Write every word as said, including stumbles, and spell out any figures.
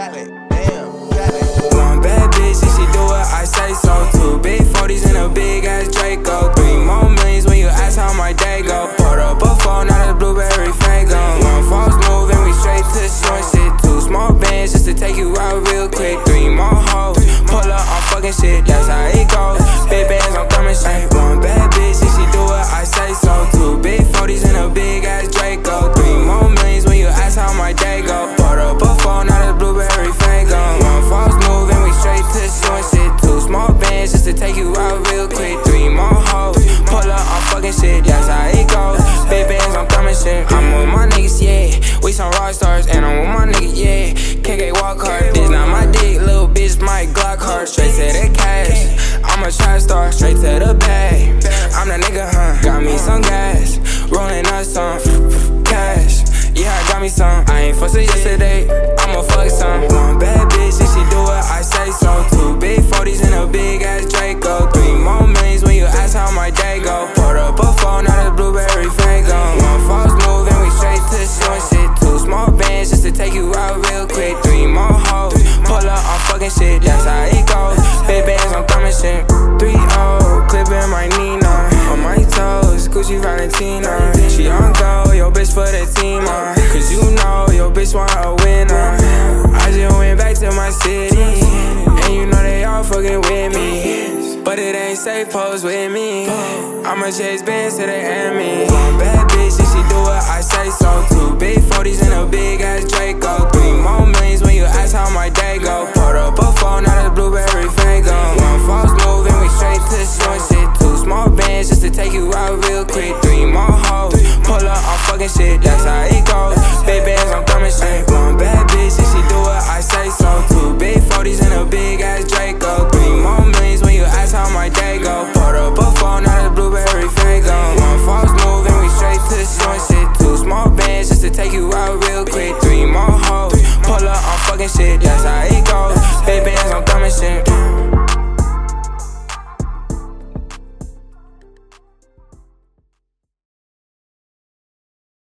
Cali, damn, Cali. One bad bitch and she do what I say so. Two big forties and a big ass Draco. Three more millions when you ask how my day go. Poured up a phone, now the blueberry fango. One false move and we straight to short shit. Two small bands just to take you out real quick. Three more hoes, pull up on fucking shit, that's how it goes. Big bands, I'm coming straight. One bad bitch and she do what I say so. Two big forties and a big ass Draco. Three more millions when you ask how my day go. Poured up a phone, now the blueberry fango. One false move and we straight to short shit. Two small bands just to take you out real quick. Three more hoes, pull up on fucking shit, that's how it goes. Big bands, I'm coming straight. I'm with my niggas, yeah. We some rock stars and I'm with my niggas, yeah. K K walk hard, this not my dick, little bitch, my Glock hard. Straight to the cash, I'm a trap star, straight to the bag. I'm the nigga, huh? Got me some gas, rolling up some cash. Yeah, I got me some. I ain't fussed yesterday, I'ma fuck some. One bad bitch and she do what I say so. Two big forties and a big ass Draco. Three more millions when you ask how my day go. Poured up a phone, now the blueberry fango. One false move and we straight to short shit. Two small bands just to take you out real quick. Three more hoes, pull up on fucking shit, that's how it goes. Big bands, I'm coming shit. Three oh, clipping my Nina. On my toes, Gucci Valentina. She on go, yo bitch for the team, uh. Cause you know, yo bitch want a winner. I just went back to my city, and you know they all fucking with me. But it ain't safe, pose with me. I'ma chase bands to the enemy. One bad bitch and she do what I say so. Two big forties and a big ass Draco. Three more millions when you ask how my day go. Poured up a phone, now the blueberry fango. One false move and we straight to short shit. Two small bands just to take you out real quick. Three more hoes, pull up on fucking shit, that's how it goes. Big bands, I'm coming straight. One bad bitch and she do what I say so. Two big forties and a big ass Draco. Three more millions when you ask how my day go. Poured up a phone, now the blueberry fango. One false move and we straight to short shit. Two small bands just to take you out real quick. Three more hoes, pull up on fucking shit, that's how